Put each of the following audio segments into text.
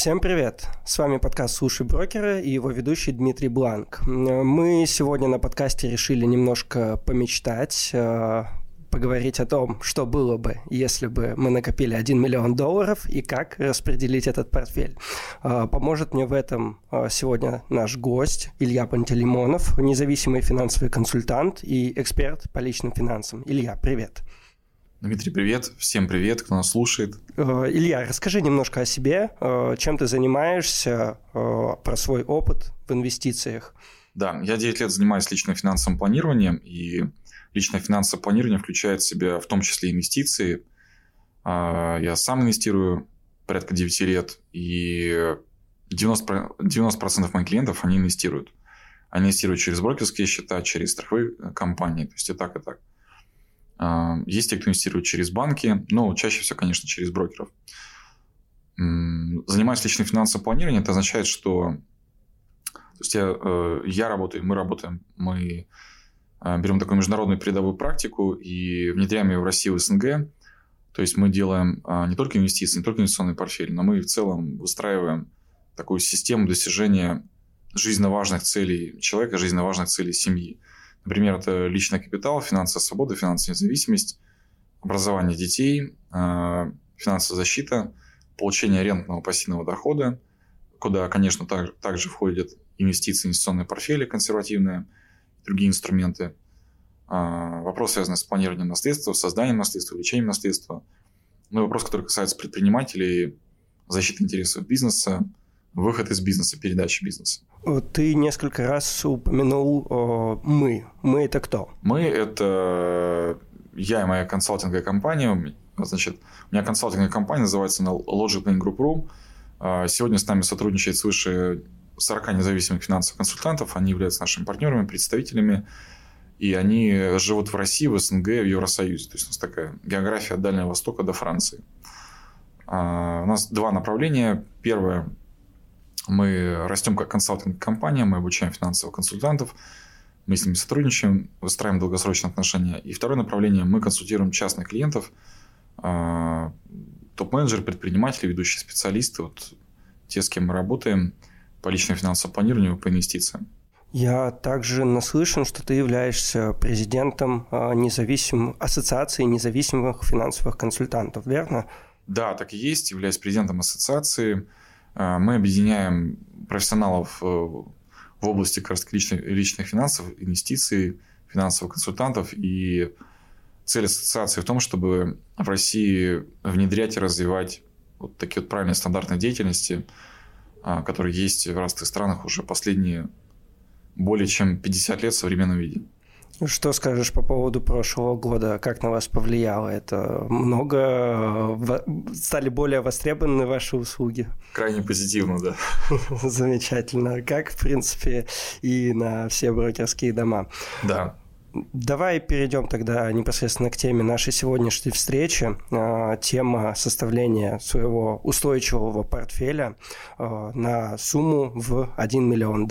Всем привет! С вами подкаст «Слушай брокера» и его ведущий Дмитрий Бланк. Мы сегодня на подкасте решили немножко помечтать, поговорить о том, что было бы, если бы мы накопили $1 миллион и как распределить этот портфель. Поможет мне в этом сегодня наш гость Илья Пантелеймонов, независимый финансовый консультант и эксперт по личным финансам. Илья, привет! Дмитрий, привет. Всем привет, кто нас слушает. Илья, расскажи немножко о себе, чем ты занимаешься, про свой опыт в инвестициях. Да, я 9 лет занимаюсь личным финансовым планированием, и личное финансовое планирование включает в себя в том числе инвестиции. Я сам инвестирую порядка 9 лет, и 90% моих клиентов, они инвестируют. Они инвестируют через брокерские счета, через страховые компании, то есть и так, и так. Есть те, кто инвестирует через банки, но чаще всего, конечно, через брокеров. Занимаясь личным финансовым планированием, это означает, что то есть я работаю, мы работаем, мы берем такую международную передовую практику и внедряем ее в Россию и СНГ. То есть мы делаем не только инвестиции, не только инвестиционный портфель, но мы в целом выстраиваем такую систему достижения жизненно важных целей человека, жизненно важных целей семьи. Например, это личный капитал, финансовая свобода, финансовая независимость, образование детей, финансовая защита, получение рентного пассивного дохода, куда, конечно, также входят инвестиции, инвестиционные портфели консервативные, другие инструменты. Вопрос, связанный с планированием наследства, созданием наследства, увеличением наследства. Ну и вопрос, который касается предпринимателей, защиты интересов бизнеса, выход из бизнеса, передача бизнеса. Ты несколько раз упомянул «мы». «Мы» — это кто? «Мы» — это я и моя консалтинговая компания. Значит, у меня консалтинговая компания называется Logic Planning Group.ru. Сегодня с нами сотрудничает свыше 40 независимых финансовых консультантов. Они являются нашими партнерами, представителями. И они живут в России, в СНГ, в Евросоюзе. То есть у нас такая география от Дальнего Востока до Франции. У нас два направления. Первое — мы растем как консалтинговая компания, мы обучаем финансовых консультантов, мы с ними сотрудничаем, выстраиваем долгосрочные отношения. И второе направление — мы консультируем частных клиентов, топ-менеджеры, предприниматели, ведущие специалисты, вот те, с кем мы работаем по личному финансовому планированию, по инвестициям. Я также наслышан, что ты являешься президентом Ассоциации независимых финансовых консультантов, верно? Да, так и есть. Являюсь президентом ассоциации. Мы объединяем профессионалов в области как раз личных финансов, инвестиций, финансовых консультантов. И цель ассоциации в том, чтобы в России внедрять и развивать вот такие вот правильные стандартные деятельности, которые есть в разных странах уже последние более чем 50 лет в современном виде. Что скажешь по поводу прошлого года? Как на вас повлияло это? Стали более востребованы ваши услуги? Крайне позитивно, да. Замечательно. Как, в принципе, и на все брокерские дома. Да. Давай перейдем тогда непосредственно к теме нашей сегодняшней встречи. Тема составления своего устойчивого портфеля на сумму в $1 миллион.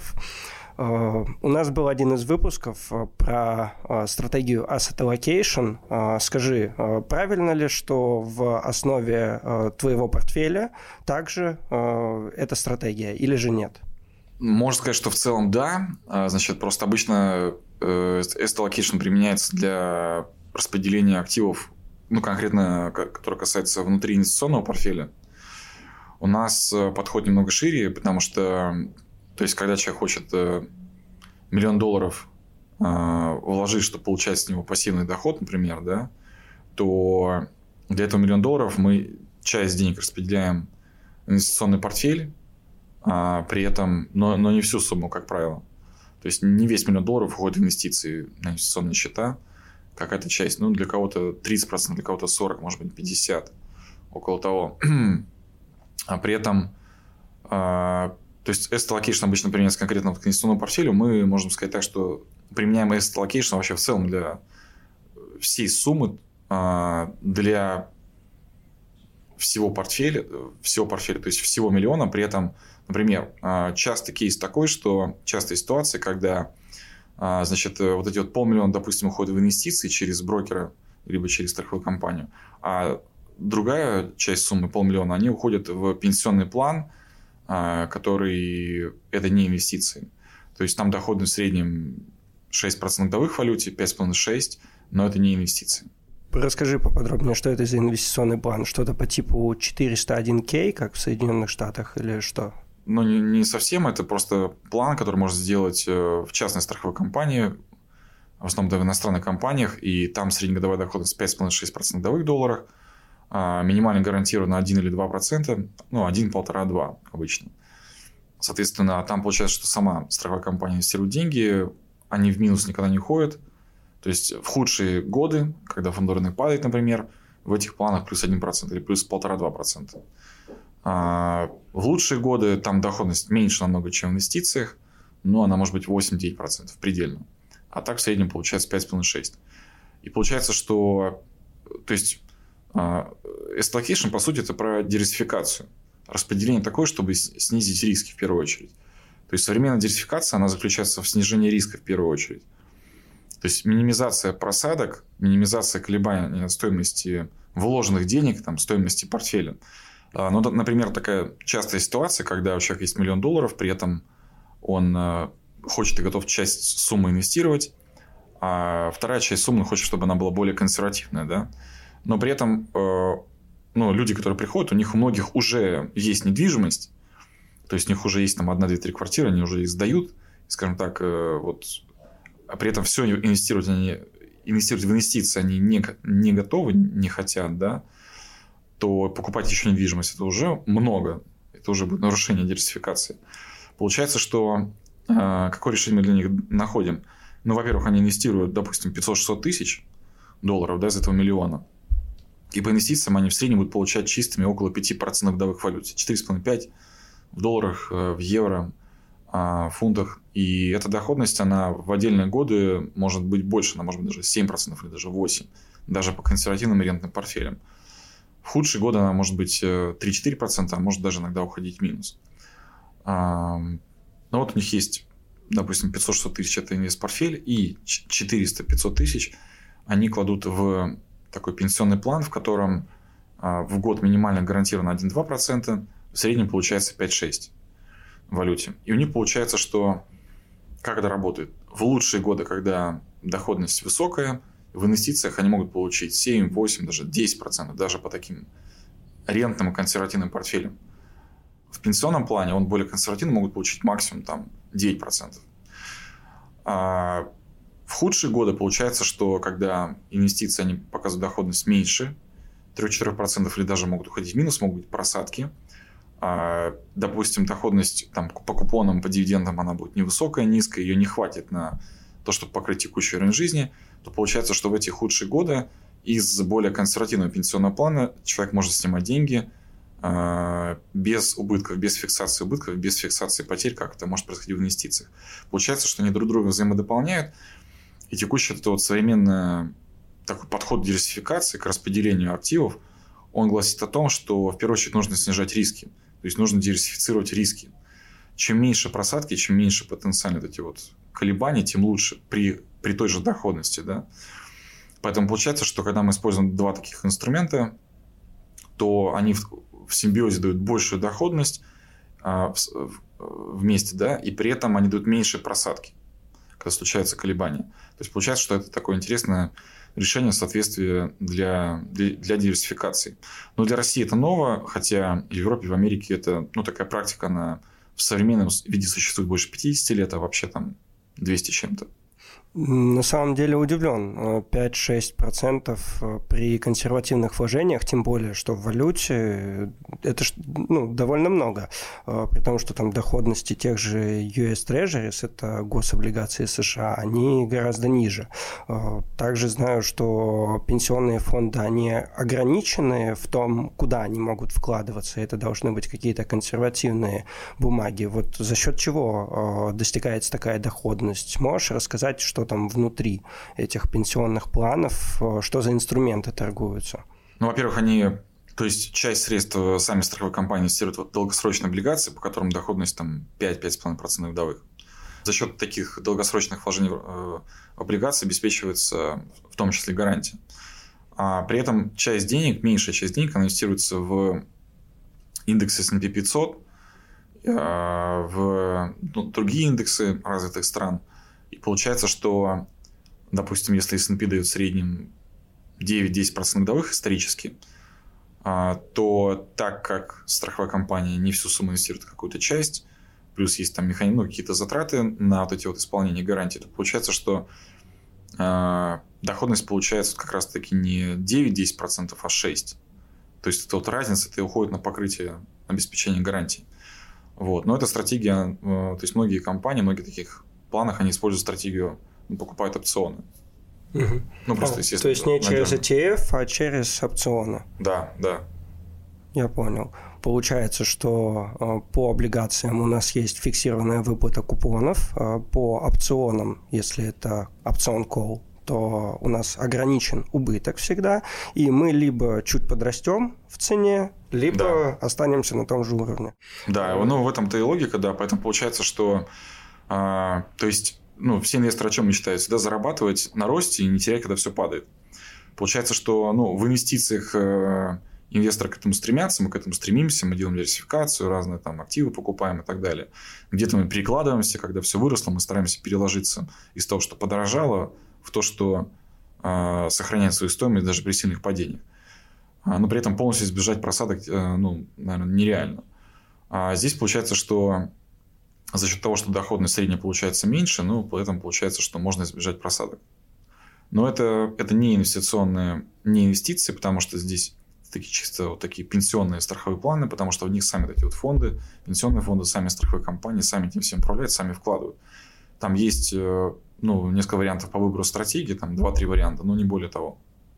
У нас был один из выпусков про стратегию Asset Allocation. Скажи, правильно ли, что в основе твоего портфеля также эта стратегия или же нет? Можно сказать, что в целом да. Значит, просто обычно Asset Allocation применяется для распределения активов, ну, конкретно, которое касается внутриинвестиционного портфеля. У нас подход немного шире, потому что то есть, когда человек хочет $1 миллион вложить, чтобы получать с него пассивный доход, например, да, то для этого $1 миллион мы часть денег распределяем в инвестиционный портфель, при этом, но не всю сумму, как правило. То есть, не весь $1 миллион уходит в инвестиции на инвестиционные счета, какая-то часть, ну, для кого-то 30%, для кого-то 40%, может быть, 50%, около того. А при этом... То есть, Asset Allocation обычно применяется конкретно к инвестиционному портфелю. Мы можем сказать так, что применяем Asset Allocation вообще в целом для всей суммы, для всего портфеля, то есть всего $1 миллиона. При этом, например, частый кейс такой, что частая ситуация, когда значит, вот эти вот $500 000, допустим, уходят в инвестиции через брокера, либо через страховую компанию, а другая часть суммы, 500 000, они уходят в пенсионный план, который это не инвестиции. То есть там доходность в среднем 6% годовых в валюте, 5,5-6%, но это не инвестиции. Расскажи поподробнее, что это за инвестиционный план? Что-то по типу 401k, как в Соединенных Штатах, или что? Ну, не совсем. Это просто план, который можно сделать в частной страховой компании, в основном в иностранных компаниях, и там среднегодовая доходность 5,5-6% годовых долларах, минимально гарантированно 1 или 2%, 1, 1,5, 2 обычно. Соответственно, там получается, что сама страховая компания инвестирует деньги, они в минус никогда не уходят. То есть в худшие годы, когда фонд рынок падает, например, в этих планах плюс 1% или плюс 1,5-2%. В лучшие годы там доходность меньше намного, чем в инвестициях, но она может быть 8-9% предельно. А так в среднем получается 5,5-6%. И получается, что то есть asset allocation, по сути, это про диверсификацию. Распределение такое, чтобы снизить риски в первую очередь. То есть современная диверсификация, она заключается в снижении риска в первую очередь. То есть минимизация просадок, минимизация колебаний стоимости вложенных денег, там, стоимости портфеля. Например, такая частая ситуация, когда у человека есть $1 миллион, при этом он хочет и готов часть суммы инвестировать, а вторая часть суммы хочет, чтобы она была более консервативная. Да? Но при этом люди, которые приходят, у них у многих уже есть недвижимость, то есть у них уже есть там 1, 2, 3 квартиры, они уже их сдают, скажем так, а при этом все инвестировать в инвестиции они не готовы, не хотят, да, то покупать еще недвижимость это уже много, это уже будет нарушение диверсификации. Получается, что какое решение мы для них находим? Во-первых, они инвестируют, допустим, 500-600 тысяч долларов, да, из этого миллиона. И по инвестициям они в среднем будут получать чистыми около 5% годовых в валюте. 4,5-5 в долларах, в евро, в фунтах. И эта доходность, она в отдельные годы может быть больше, она может быть даже 7% или даже 8%, даже по консервативным рентным портфелям. В худшие годы она может быть 3-4%, а может даже иногда уходить в минус. Но вот у них есть, допустим, 500-600 тысяч – это инвестпортфель, и 400-500 тысяч они кладут в такой пенсионный план, в котором в год минимально гарантировано 1-2%, в среднем получается 5-6% в валюте. И у них получается, что как это работает? В лучшие годы, когда доходность высокая, в инвестициях они могут получить 7, 8, даже 10%, даже по таким рентным и консервативным портфелям. В пенсионном плане он более консервативный, могут получить максимум там, 9%. А в худшие годы получается, что когда инвестиции они показывают доходность меньше 3-4% или даже могут уходить в минус, могут быть просадки. Допустим, доходность там, по купонам, по дивидендам она будет невысокая, низкая, ее не хватит на то, чтобы покрыть текущий уровень жизни, то получается, что в эти худшие годы из более консервативного пенсионного плана человек может снимать деньги без убытков, без фиксации убытков, без фиксации потерь, как это может происходить в инвестициях. Получается, что они друг друга взаимодополняют, и текущий это современный такой подход диверсификации к распределению активов, он гласит о том, что в первую очередь нужно снижать риски. То есть нужно диверсифицировать риски. Чем меньше просадки, чем меньше потенциально эти колебаний, тем лучше при той же доходности. Да? Поэтому получается, что когда мы используем два таких инструмента, то они в симбиозе дают большую доходность вместе, да, и при этом они дают меньше просадки, когда случаются колебания. То есть получается, что это такое интересное решение соответствия для диверсификации. Но для России это ново, хотя в Европе, в Америке это такая практика, она в современном виде существует больше 50 лет, а вообще там 200 с чем-то. На самом деле удивлен. 5-6% при консервативных вложениях, тем более, что в валюте, это довольно много. При том, что там доходности тех же US Treasuries, это гособлигации США, они гораздо ниже. Также знаю, что пенсионные фонды, они ограничены в том, куда они могут вкладываться. Это должны быть какие-то консервативные бумаги. Вот за счет чего достигается такая доходность? Можешь рассказать, что там внутри этих пенсионных планов, что за инструменты торгуются? Во-первых, то есть часть средств сами страховые компании инвестируют в долгосрочные облигации, по которым доходность там 5-5,5% годовых. За счет таких долгосрочных вложений в облигации обеспечивается в том числе гарантия. При этом часть денег, меньшая часть денег, она инвестируется в индекс S&P 500, в другие индексы развитых стран. И получается, что, допустим, если S&P дает в среднем 9-10% годовых исторически, то так как страховая компания не всю сумму инвестирует, а какую-то часть, плюс есть там какие-то затраты на вот эти вот исполнение гарантий, то получается, что доходность получается как раз-таки не 9-10%, а 6%. То есть, эта вот разница уходит на покрытие обеспечения гарантий. Вот. Но эта стратегия, то есть, многие компании, многие таких планах, они используют стратегию, покупают опционы. Угу. Просто, то есть, не через ETF, а через опционы. Да. Я понял. Получается, что по облигациям у нас есть фиксированная выплата купонов, по опционам, если это опцион call, то у нас ограничен убыток всегда, и мы либо чуть подрастем в цене, либо останемся на том же уровне. Да, в этом-то и логика, да, поэтому получается, что то есть, все инвесторы о чем мечтают? Всегда зарабатывать на росте и не терять, когда все падает. Получается, что в инвестициях инвесторы к этому стремятся, мы к этому стремимся, мы делаем диверсификацию, разные там активы покупаем и так далее. Где-то мы перекладываемся, когда все выросло, мы стараемся переложиться из того, что подорожало, в то, что сохраняет свою стоимость даже при сильных падениях. Но при этом полностью избежать просадок, наверное, нереально. Здесь получается, что за счет того, что доходность средняя получается меньше, поэтому получается, что можно избежать просадок. Но это не инвестиции, потому что здесь чисто вот такие пенсионные страховые планы, потому что в них сами эти вот фонды, пенсионные фонды, сами страховые компании, сами этим всем управляют, сами вкладывают. Там есть несколько вариантов по выбору стратегии, там 2-3 варианта, но не более того.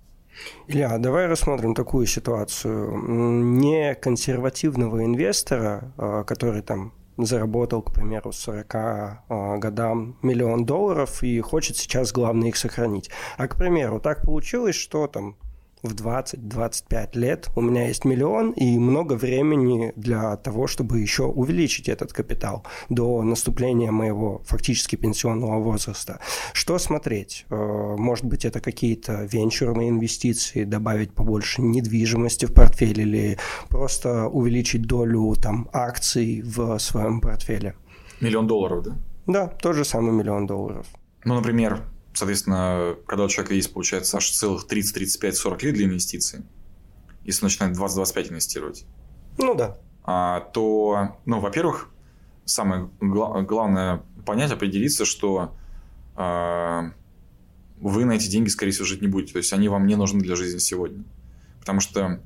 Илья, давай рассмотрим такую ситуацию. Не консервативного инвестора, который там заработал, к примеру, с 40 годам $1 миллион и хочет сейчас, главное, их сохранить. А, к примеру, так получилось, что там в 20-25 лет у меня есть $1 миллион и много времени для того, чтобы еще увеличить этот капитал до наступления моего фактически пенсионного возраста. Что смотреть? Может быть, это какие-то венчурные инвестиции, добавить побольше недвижимости в портфель или просто увеличить долю акций в своем портфеле? $1 миллион, да? Да, тот же самый $1 миллион. Например, соответственно, когда у человека есть, получается, аж целых 30, 35, 40 лет для инвестиций, если он начинает 20-25 инвестировать, да. То, во-первых, самое главное понять, определиться, что вы на эти деньги, скорее всего, жить не будете. То есть, они вам не нужны для жизни сегодня. Потому что,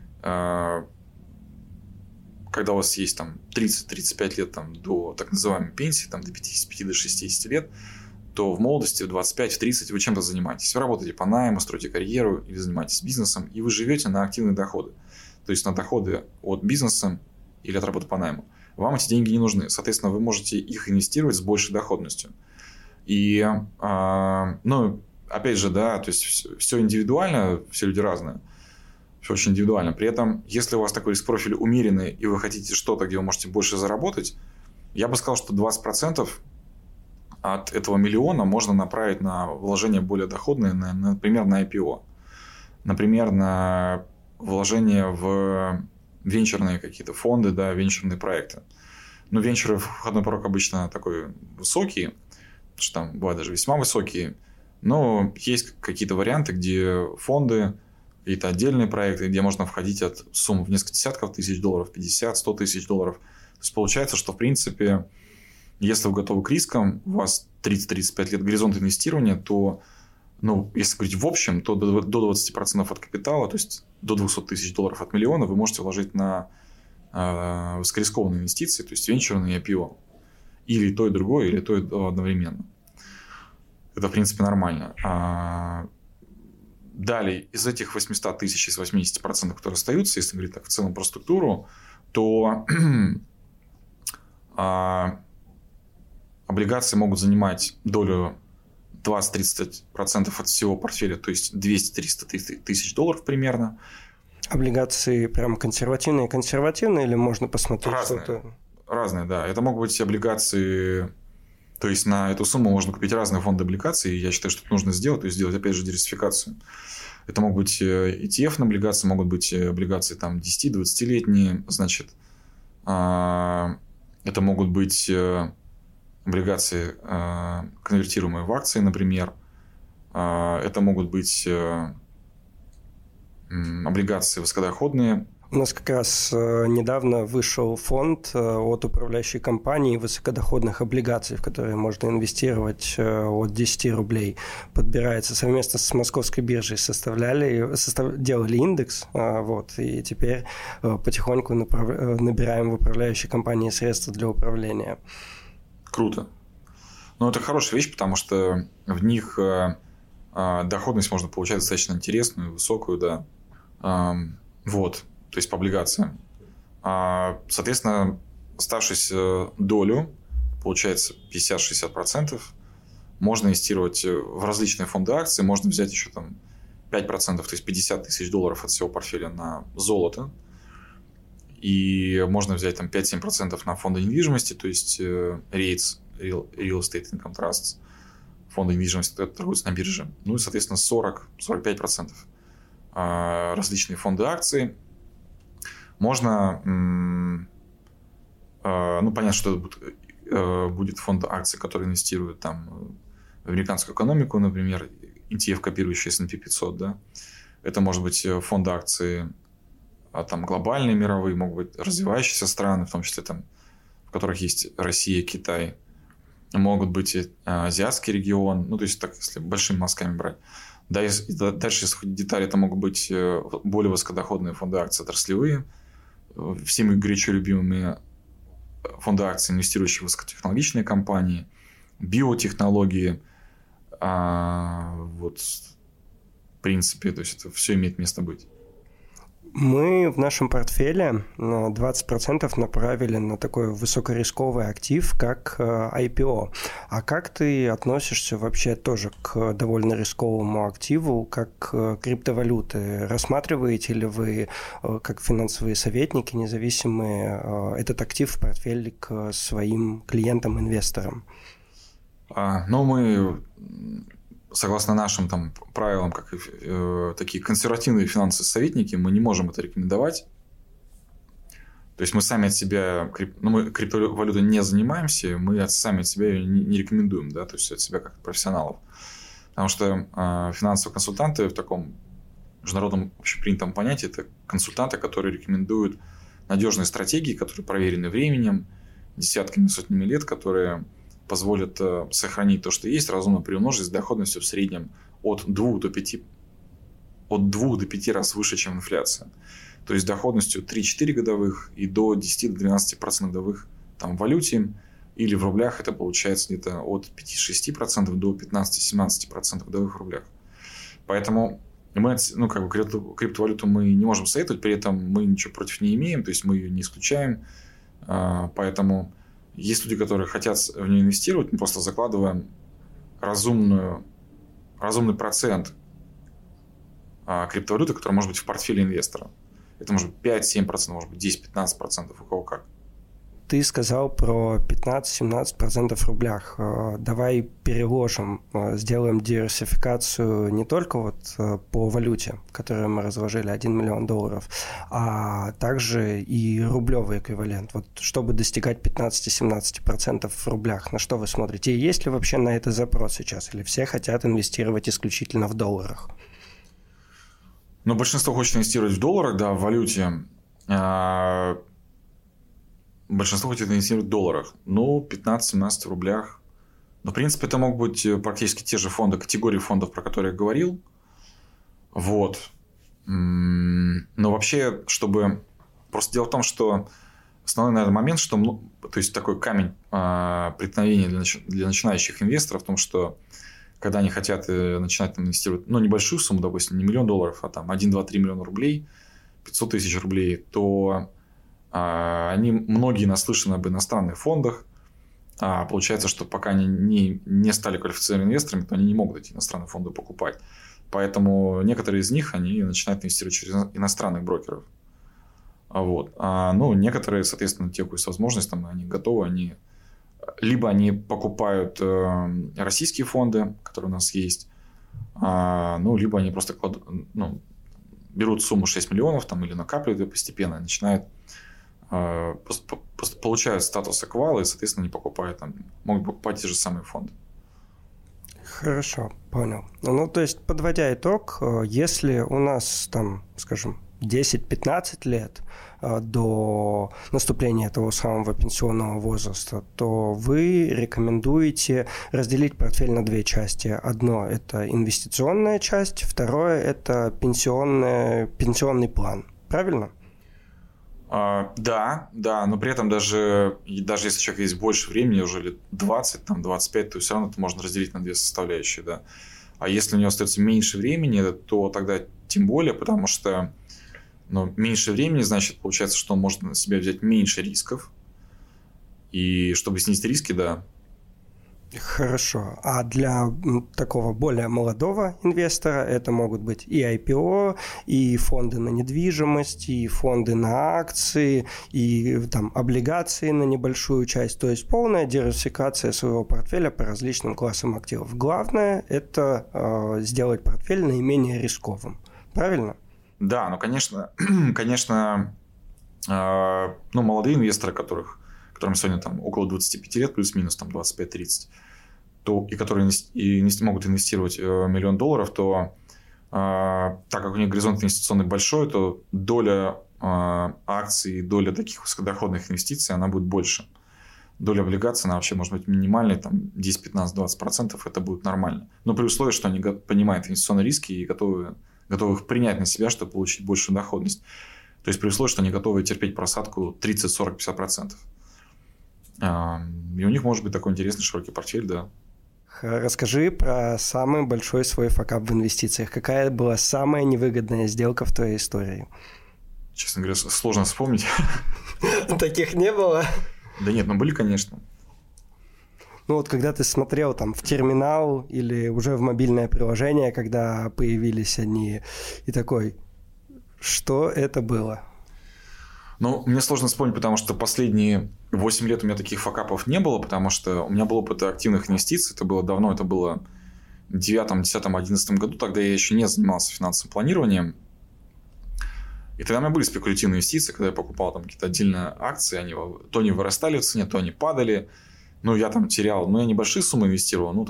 когда у вас есть 30-35 лет до так называемой пенсии, до 55-60 лет, то в молодости, в 25-30 вы чем-то занимаетесь. Вы работаете по найму, строите карьеру или занимаетесь бизнесом, и вы живете на активные доходы. То есть, на доходы от бизнеса или от работы по найму. Вам эти деньги не нужны. Соответственно, вы можете их инвестировать с большей доходностью. И, опять же, то есть, все индивидуально, все люди разные. Все очень индивидуально. При этом, если у вас такой риск-профиль умеренный, и вы хотите что-то, где вы можете больше заработать, я бы сказал, что 20% от этого $1 миллиона можно направить на вложения более доходные, например, на IPO. Например, на вложения в венчурные какие-то фонды, венчурные проекты. Венчуры, входной порог обычно такой высокий, потому что там бывают даже весьма высокие. Но есть какие-то варианты, где фонды, какие-то отдельные проекты, где можно входить от сумм в несколько десятков тысяч $, 50-100 тысяч $. То есть, получается, что, в принципе, если вы готовы к рискам, у вас 30-35 лет горизонт инвестирования, то, если говорить в общем, то до 20% от капитала, то есть до 200 тысяч $, от $1 миллиона вы можете вложить на высокорискованные инвестиции, то есть венчурные и IPO. Или то, и другое, или то, и одновременно. Это, в принципе, нормально. Далее, из этих 800 тысяч, из 80%, которые остаются, если говорить так в целом про структуру, то облигации могут занимать долю 20-30% от всего портфеля, то есть 200-300 тысяч $, примерно. Облигации прям консервативные или можно посмотреть что-то? Разные, да. Это могут быть облигации, то есть на эту сумму можно купить разные фонды облигаций, и я считаю, что это нужно сделать, то есть сделать, опять же, диверсификацию. Это могут быть ETF на облигации, могут быть облигации там 10-20-летние, значит, это могут быть облигации, конвертируемые в акции, например. Это могут быть облигации высокодоходные. У нас как раз недавно вышел фонд от управляющей компании высокодоходных облигаций, в которые можно инвестировать от 10 рублей. Подбирается совместно с Московской биржей, делали индекс, и теперь потихоньку набираем в управляющей компании средства для управления. Круто. Ну, это хорошая вещь, потому что в них доходность можно получать достаточно интересную, высокую, да. То есть по облигациям. Соответственно, оставшуюся долю, получается 50-60%, можно инвестировать в различные фонды акций, можно взять еще там 5%, то есть 50 тысяч долларов от всего портфеля на золото, и можно взять там 5-7% на фонды недвижимости, то есть REITs, Real Estate Income Trusts, фонды недвижимости, которые торгуются на бирже, ну и, соответственно, 40-45% различные фонды акций. Можно, понятно, что это будет фонд акций, который инвестирует там в американскую экономику, например, ETF, копирующий S&P 500, да. Это может быть фонды акций там глобальные, мировые, могут быть развивающиеся страны, в том числе там, в которых есть Россия, Китай. Могут быть азиатский регион, то есть так, если большими мазками брать. Да, дальше, если ходить в детали, это могут быть более высокодоходные фонды акций отраслевые, всеми горячо любимыми фонды акций, инвестирующие в высокотехнологичные компании, биотехнологии. В принципе, то есть это все имеет место быть. Мы в нашем портфеле 20% направили на такой высокорисковый актив, как IPO. А как ты относишься вообще тоже к довольно рисковому активу, как криптовалюты? Рассматриваете ли вы, как финансовые советники независимые, этот актив в портфеле к своим клиентам-инвесторам? Мы... Согласно нашим там правилам, как такие консервативные финансовые советники, мы не можем это рекомендовать. То есть мы сами от себя, мы криптовалютой не занимаемся, мы сами от себя ее не рекомендуем, да, то есть от себя как профессионалов. Потому что финансовые консультанты в таком международном общепринятом понятии это консультанты, которые рекомендуют надежные стратегии, которые проверены временем, десятками, сотнями лет, которые позволят сохранить то, что есть, разумно приумножить с доходностью в среднем от 2 до 5 раз выше, чем инфляция. То есть доходностью 3-4 годовых и до 10-12% годовых там, в валюте или в рублях это получается где-то от 5-6% до 15-17% годовых в рублях. Поэтому мы, криптовалюту мы не можем советовать, при этом мы ничего против не имеем, то есть мы ее не исключаем. Поэтому есть люди, которые хотят в нее инвестировать, мы просто закладываем разумный процент криптовалюты, которая может быть в портфеле инвестора. Это может быть 5-7%, может быть 10-15%, у кого как. Ты сказал про 15-17% в рублях. Давай переложим, сделаем диверсификацию не только по валюте, которую мы разложили, 1 миллион долларов, а также и рублевый эквивалент. Чтобы достигать 15-17% в рублях, на что вы смотрите? И есть ли вообще на это запрос сейчас? Или все хотят инвестировать исключительно в долларах? Большинство хочет инвестировать в долларах, да, в валюте. Большинство хочет инвестировать в долларах. 15-17 в рублях. Но, в принципе, это могут быть практически те же фонды, категории фондов, про которые я говорил. Но вообще, Просто дело в том, что основной, наверное, момент, что... То есть, такой камень преткновения для начинающих инвесторов в том, что когда они хотят начинать инвестировать, небольшую сумму, допустим, не $1 миллион, а там 1, 2, 3 миллиона рублей, 500 тысяч рублей, то... многие наслышаны об иностранных фондах. Получается, что пока они не стали квалифицированными инвесторами, то они не могут эти иностранные фонды покупать. Поэтому некоторые из них они начинают инвестировать через иностранных брокеров. Некоторые, соответственно, те, у кого есть возможность, они готовы, либо они покупают российские фонды, которые у нас есть, Ну, либо они просто берут сумму 6 миллионов там, или накапливают ее постепенно, начинают получают статус эквала и, соответственно, не покупают, могут покупать те же самые фонды. Хорошо, понял. Ну, то есть, подводя итог, если у нас там, скажем, 10-15 лет до наступления того самого пенсионного возраста, то вы рекомендуете разделить портфель на две части. Одно – это инвестиционная часть, второе – это пенсионный план. Правильно? Да, но при этом даже если у человека есть больше времени, уже лет 20, 25, то все равно это можно разделить на две составляющие, да. А если у него остается меньше времени, то тогда тем более, потому что меньше времени, значит, получается, что он может на себя взять меньше рисков. И чтобы снизить риски, да. Хорошо. А для такого более молодого инвестора это могут быть и IPO, и фонды на недвижимость, и фонды на акции, и там облигации на небольшую часть. То есть полная диверсификация своего портфеля по различным классам активов. Главное – это сделать портфель наименее рисковым. Правильно? Да, конечно, молодые инвесторы, которым сегодня там около 25 лет, плюс-минус там 25-30, и которые могут инвестировать $1 миллион, то так как у них горизонт инвестиционный большой, то доля акций, доля таких высокодоходных инвестиций, она будет больше. Доля облигаций, она вообще может быть минимальной, там 10, 15, 20%, это будет нормально. Но при условии, что они понимают инвестиционные риски и готовы их принять на себя, чтобы получить большую доходность. То есть при условии, что они готовы терпеть просадку 30, 40, 50%. И у них может быть такой интересный широкий портфель, да. Расскажи про самый большой свой факап в инвестициях. Какая была самая невыгодная сделка в твоей истории? Честно говоря, сложно вспомнить. Таких не было? Да нет, были, конечно. Ну вот когда ты смотрел там в терминал или уже в мобильное приложение, когда появились они, и такой, что это было? Мне сложно вспомнить, потому что последние 8 лет у меня таких факапов не было, потому что у меня был опыт активных инвестиций. Это было давно, это было в 9, 10, 11 году. Тогда я еще не занимался финансовым планированием. И тогда у меня были спекулятивные инвестиции, когда я покупал там какие-то отдельные акции. Они то не вырастали в цене, то они падали. Я там терял, я небольшие суммы инвестировал.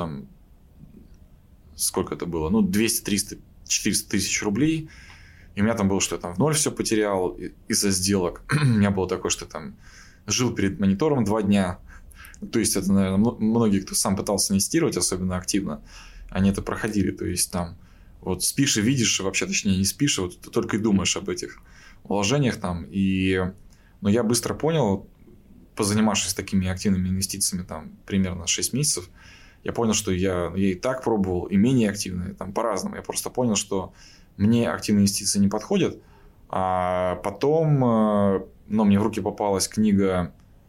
Сколько это было? 200, 300, 400 тысяч рублей. И у меня там было, что я там в ноль все потерял из-за сделок. У меня было такое, что я там жил перед монитором 2 дня. То есть, это, наверное, многие, кто сам пытался инвестировать, особенно активно, они это проходили. То есть, там, вот спишь и видишь, вообще, точнее, не спишь, вот ты только и думаешь об этих вложениях там. Но я быстро понял, позанимавшись такими активными инвестициями там примерно 6 месяцев, я понял, что я и так пробовал, и менее активные, там по-разному. Я просто понял, что мне активные инвестиции не подходят. А потом, мне в руки попалась книга,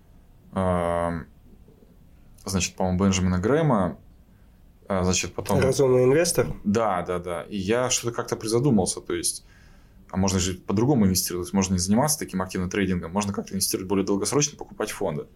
по-моему, Бенджамина Грэма. Потом... «Разумный инвестор». Да. И я что-то как-то призадумался. То есть, можно же по-другому инвестировать. Можно не заниматься таким активным трейдингом. Можно как-то инвестировать более долгосрочно, покупать фонды.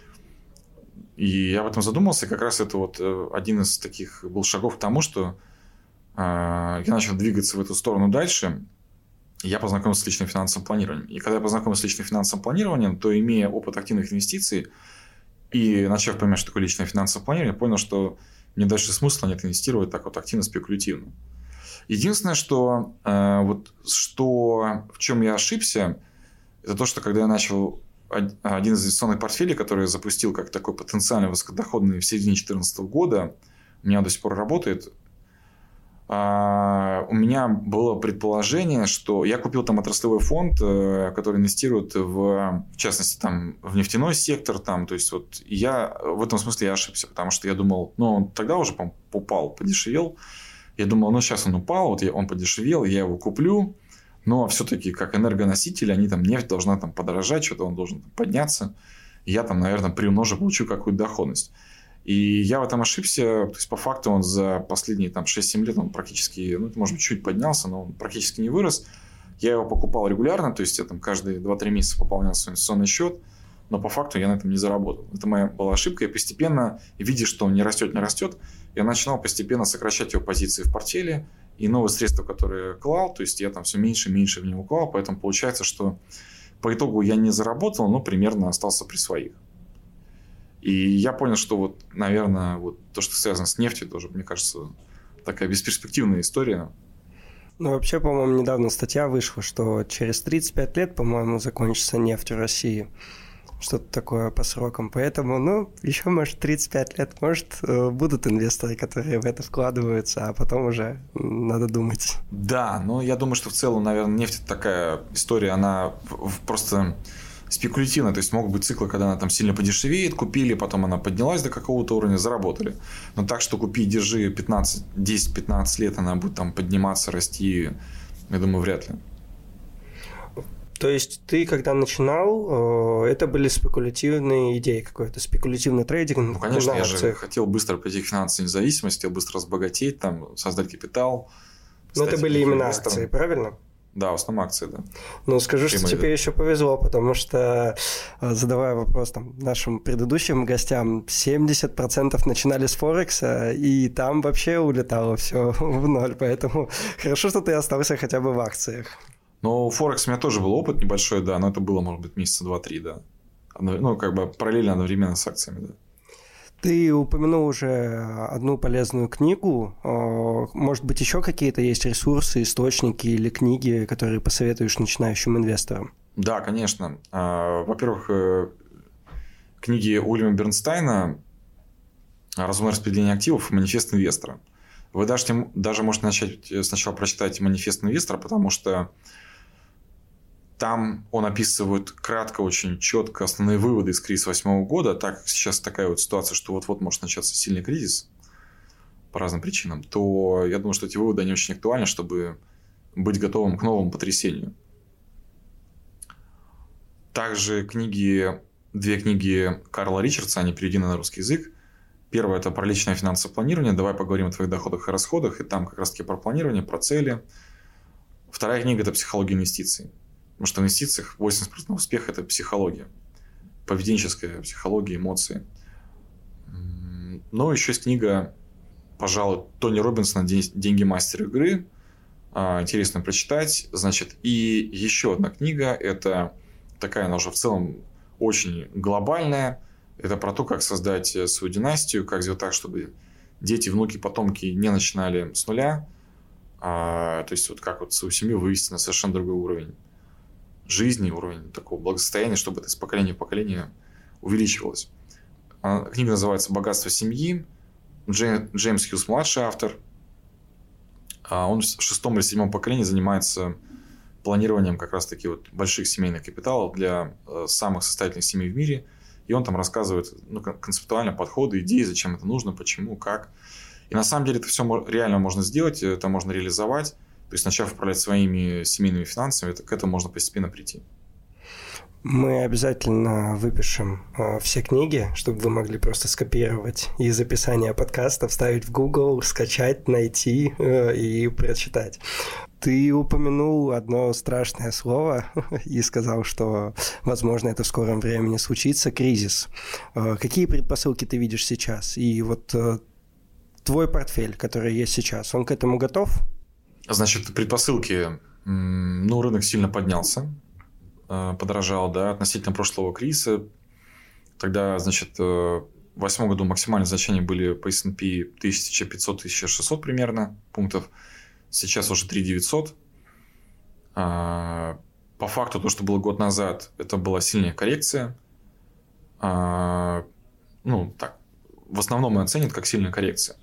И я об этом задумался. И как раз это вот один из таких был шагов к тому, что я начал двигаться в эту сторону дальше. Я познакомился с личным финансовым планированием. И когда я познакомился с личным финансовым планированием, то, имея опыт активных инвестиций и начав понимать, что такое личное финансовое планирование, я понял, что мне дальше смысла нет инвестировать так вот активно-спекулятивно. Единственное, в чем я ошибся, это то, что когда я начал один из инвестиционных портфелей, который я запустил как такой потенциально высокодоходный в середине 2014 года, у меня до сих пор работает. У меня было предположение, что я купил там отраслевой фонд, который инвестирует в частности там в нефтяной сектор, там, то есть вот я в этом смысле я ошибся, потому что я думал, он тогда уже упал, подешевел, я думал, сейчас он упал, вот он подешевел, я его куплю, но все-таки как энергоноситель, они там нефть должна там подорожать, что-то он должен подняться, и я там, наверное, приумножу, получу какую-то доходность. И я в этом ошибся. То есть, по факту, он за последние 6-7 лет он практически, может быть, чуть поднялся, но он практически не вырос. Я его покупал регулярно, то есть я там каждые 2-3 месяца пополнял свой инвестиционный счет. но по факту я на этом не заработал. Это моя была ошибка, и постепенно, видя, что он не растет, я начинал постепенно сокращать его позиции в портфеле, и новые средства, которые клал, то есть я там все меньше и меньше в него клал, поэтому получается, что по итогу я не заработал, но примерно остался при своих. И я понял, что вот, наверное, вот то, что связано с нефтью, тоже, мне кажется, такая бесперспективная история. Ну, вообще, по-моему, недавно статья вышла, что через 35 лет, по-моему, закончится нефть в России. Что-то такое по срокам. Поэтому, еще, может, 35 лет, может, будут инвесторы, которые в это вкладываются, а потом уже надо думать. Да, но я думаю, что в целом, наверное, нефть – это такая история, она просто спекулятивная. То есть могут быть циклы, когда она там сильно подешевеет, купили, потом она поднялась до какого-то уровня, заработали. Но так, что купи, держи 10-15 лет, она будет там подниматься, расти, я думаю, вряд ли. То есть ты, когда начинал, это были спекулятивные идеи, какой-то спекулятивный трейдинг? Ну, конечно, я же хотел быстро прийти к финансовой независимости, хотел быстро разбогатеть, там, создать капитал. Но это были именно акции, правильно? Да, в основном акции, да. Ну, скажу, что тебе еще повезло, потому что, задавая вопрос нашим предыдущим гостям, 70% начинали с Форекса, и там вообще улетало все в ноль, поэтому хорошо, что ты остался хотя бы в акциях. Ну, Форекс у меня тоже был опыт небольшой, да, но это было, может быть, месяца 2-3, да. Ну, как бы параллельно, одновременно с акциями, да. Ты упомянул уже одну полезную книгу. Может быть, еще какие-то есть ресурсы, источники или книги, которые посоветуешь начинающим инвесторам? Да, конечно. Во-первых, книги Уильяма Бернстайна «Разумное распределение активов» и «Манифест инвестора». Вы даже можете начать сначала прочитать «Манифест инвестора», потому что там он описывает кратко, очень четко основные выводы из кризиса 2008 года. Так как сейчас такая вот ситуация, что вот-вот может начаться сильный кризис по разным причинам, то я думаю, что эти выводы, они очень актуальны, чтобы быть готовым к новому потрясению. Также две книги Карла Ричардса, они переведены на русский язык. Первая – это про личное финансовое планирование. Давай поговорим о твоих доходах и расходах. И там как раз-таки про планирование, про цели. Вторая книга – это «Психология инвестиций». Потому что в инвестициях 80% успеха – это психология. Поведенческая психология, эмоции. Но еще есть книга, пожалуй, Тони Робинсона «Деньги мастера игры». Интересно прочитать. Значит, и еще одна книга – это такая, она уже в целом очень глобальная. Это про то, как создать свою династию, как сделать так, чтобы дети, внуки, потомки не начинали с нуля. То есть, вот как вот свою семью вывести на совершенно другой уровень жизни, уровень такого благосостояния, чтобы это из поколения в поколение увеличивалось. Книга называется «Богатство семьи». Джеймс Хьюз, младший автор. Он в 6 или 7 поколении занимается планированием как раз-таки вот больших семейных капиталов для самых состоятельных семей в мире. И он там рассказывает концептуально подходы, идеи, зачем это нужно, почему, как. И на самом деле это все реально можно сделать, это можно реализовать. То есть, начав управлять своими семейными финансами, к этому можно постепенно прийти. Мы обязательно выпишем все книги, чтобы вы могли просто скопировать из описания подкаста, вставить в Google, скачать, найти и прочитать. Ты упомянул одно страшное слово и сказал, что, возможно, это в скором времени случится – кризис. Какие предпосылки ты видишь сейчас? И вот твой портфель, который есть сейчас, он к этому готов? Значит, предпосылки. Рынок сильно поднялся, подорожал, да, относительно прошлого кризиса. Тогда, значит, в 2008 году максимальные значения были по S&P 1500-1600 примерно пунктов. Сейчас уже 3900. По факту, то, что было год назад, это была сильная коррекция. В основном оценят как сильная коррекция.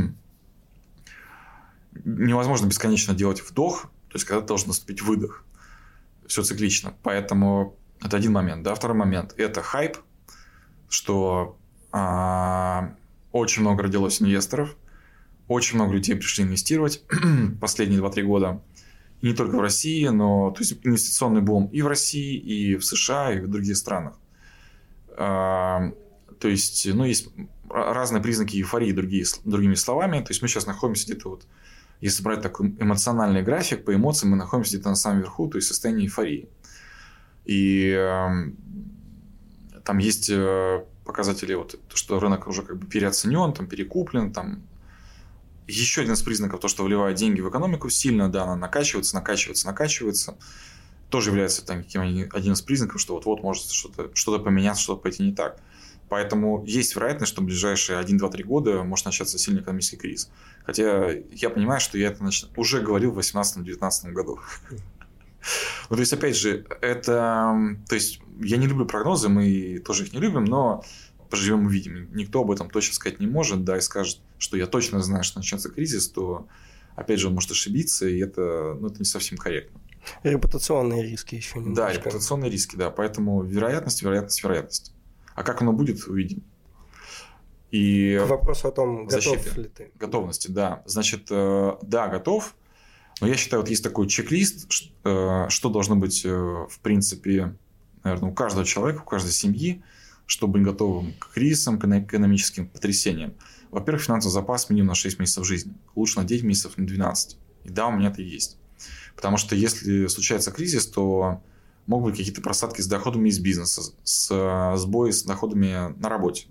Невозможно бесконечно делать вдох, то есть, когда должен наступить выдох. Все циклично. Поэтому это один момент. Да? Второй момент – это хайп, что очень много родилось инвесторов, очень много людей пришли инвестировать последние 2-3 года. И не только в России, но то есть, инвестиционный бум и в России, и в США, и в других странах. То есть, есть разные признаки эйфории, другими словами. То есть, мы сейчас находимся где-то вот, если брать такой эмоциональный график, по эмоциям мы находимся где-то на самом верху, то есть в состоянии эйфории. И Там есть показатели, вот, что рынок уже как бы переоценен, там, перекуплен. Там. Еще один из признаков, то, что вливают деньги в экономику сильно, да, она накачивается. Тоже является одним из признаков, что вот-вот может что-то поменяться, что-то пойти не так. Поэтому есть вероятность, что в ближайшие 1-2-3 года может начаться сильный экономический кризис. Хотя я понимаю, что я это уже говорил в 2018-2019 году. Ну, то есть, опять же, это... То есть, я не люблю прогнозы, мы тоже их не любим, но поживем увидим. Никто об этом точно сказать не может, да, и скажет, что я точно знаю, что начнется кризис, то, опять же, он может ошибиться, и это не совсем корректно. Репутационные риски еще немножко. Да, репутационные риски, да. Поэтому вероятность. А как оно будет, увидим. И к вопросу о том, готов ли ты. Готовности, да. Значит, да, готов. Но я считаю, вот есть такой чек-лист, что должно быть, в принципе, наверное, у каждого человека, у каждой семьи, чтобы быть готовым к кризисам, к экономическим потрясениям. Во-первых, финансовый запас минимум на 6 месяцев жизни. Лучше на 9 месяцев, на 12. И да, у меня это есть. Потому что если случается кризис, то могут быть какие-то просадки с доходами из бизнеса, сбои с доходами на работе.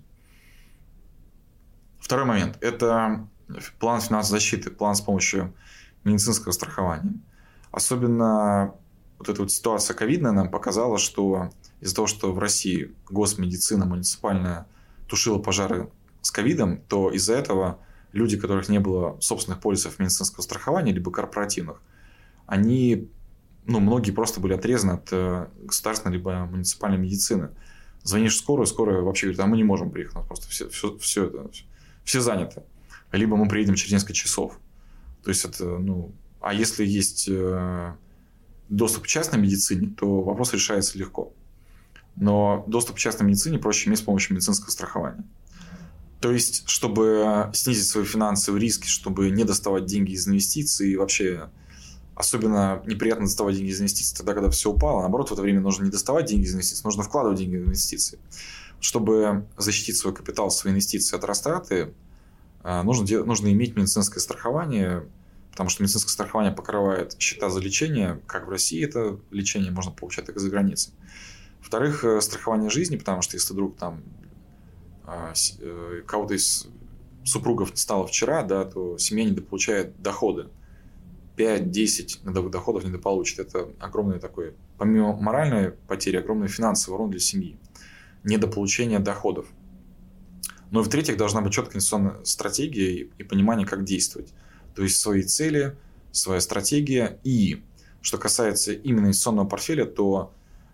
Второй момент – это план финансовой защиты, план с помощью медицинского страхования. Особенно вот эта вот ситуация ковидная нам показала, что из-за того, что в России госмедицина муниципальная тушила пожары с ковидом, то из-за этого люди, у которых не было собственных полисов медицинского страхования, либо корпоративных, они, многие просто были отрезаны от государственной либо муниципальной медицины. Звонишь в скорую, скорая вообще говорит, мы не можем приехать, у нас просто все заняты. Либо мы приедем через несколько часов. То есть это, а если есть доступ к частной медицине, то вопрос решается легко. Но доступ к частной медицине проще иметь с помощью медицинского страхования. То есть, чтобы снизить свои финансовые риски, чтобы не доставать деньги из инвестиций, и вообще особенно неприятно доставать деньги из инвестиций тогда, когда все упало. Наоборот, в это время нужно не доставать деньги из инвестиций, нужно вкладывать деньги в инвестиции. Чтобы защитить свой капитал, свои инвестиции от растраты, нужно иметь медицинское страхование, потому что медицинское страхование покрывает счета за лечение, как в России это лечение можно получать, так и за границей. Во-вторых, страхование жизни, потому что если вдруг там кого-то из супругов не стало вчера, да, то семья недополучает доходы. 5-10 доходов недополучит. Это огромный такой, помимо моральной потери, огромный финансовый урон для семьи. Недополучение доходов. Ну и в-третьих, должна быть четкая инвестиционная стратегия и понимание, как действовать. То есть свои цели, своя стратегия. И что касается именно инвестиционного портфеля, то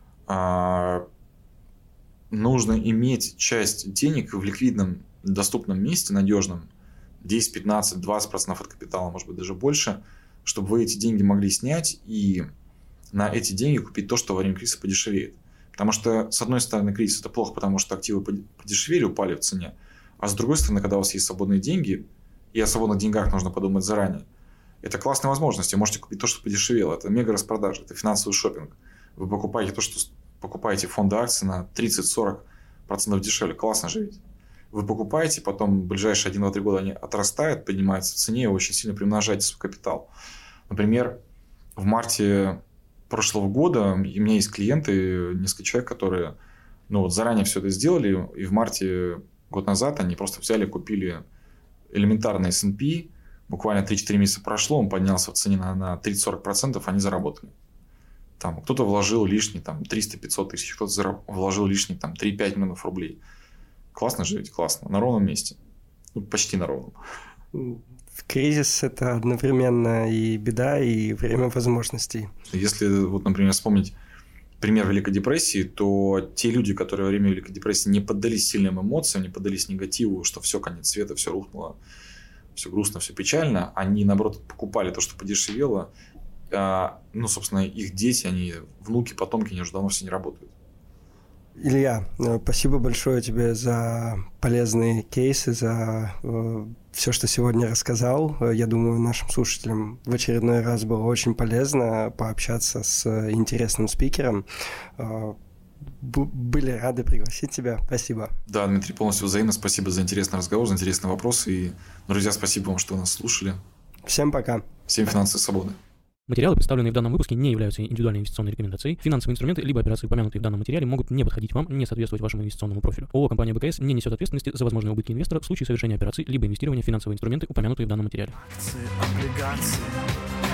нужно иметь часть денег в ликвидном, доступном месте, надежном, 10, 15, 20% от капитала, может быть, даже больше, чтобы вы эти деньги могли снять и на эти деньги купить то, что во время кризиса подешевеет. Потому что, с одной стороны, кризис – это плохо, потому что активы подешевели, упали в цене. А с другой стороны, когда у вас есть свободные деньги, и о свободных деньгах нужно подумать заранее, это классная возможность. Вы можете купить то, что подешевело. Это мега-распродажа, это финансовый шопинг. Вы покупаете то, что покупаете фонды акций на 30-40% дешевле. Классно же ведь. Вы покупаете, потом в ближайшие 1-2-3 года они отрастают, поднимаются в цене и очень сильно примножаете свой капитал. Например, в марте прошлого года у меня есть клиенты, несколько человек, которые заранее все это сделали, и в марте год назад они просто взяли, купили элементарный S&P, буквально 3-4 месяца прошло, он поднялся в цене на 30-40%, они заработали. Там кто-то вложил лишний 300-500 тысяч, кто-то вложил лишний 3-5 миллионов рублей. Классно же ведь, классно. На ровном месте. Почти на ровном. Кризис – это одновременно и беда, и время возможностей. Если, например, вспомнить пример Великой депрессии, то те люди, которые во время Великой депрессии не поддались сильным эмоциям, не поддались негативу, что все, конец света, все рухнуло, все грустно, все печально, они, наоборот, покупали то, что подешевело. Собственно, их дети, внуки, потомки, они уже давно все не работают. Илья, спасибо большое тебе за полезные кейсы, за все, что сегодня рассказал. Я думаю, нашим слушателям в очередной раз было очень полезно пообщаться с интересным спикером. Были рады пригласить тебя. Спасибо. Да, Дмитрий, полностью взаимно. Спасибо за интересный разговор, за интересные вопросы. И, друзья, спасибо вам, что нас слушали. Всем пока. Всем финансовой свободы. Материалы, представленные в данном выпуске, не являются индивидуальной инвестиционной рекомендацией. Финансовые инструменты либо операции, упомянутые в данном материале, могут не подходить вам, не соответствовать вашему инвестиционному профилю. ООО «Компания БКС» не несет ответственности за возможные убытки инвестора в случае совершения операций либо инвестирования в финансовые инструменты, упомянутые в данном материале. Акции, облигации.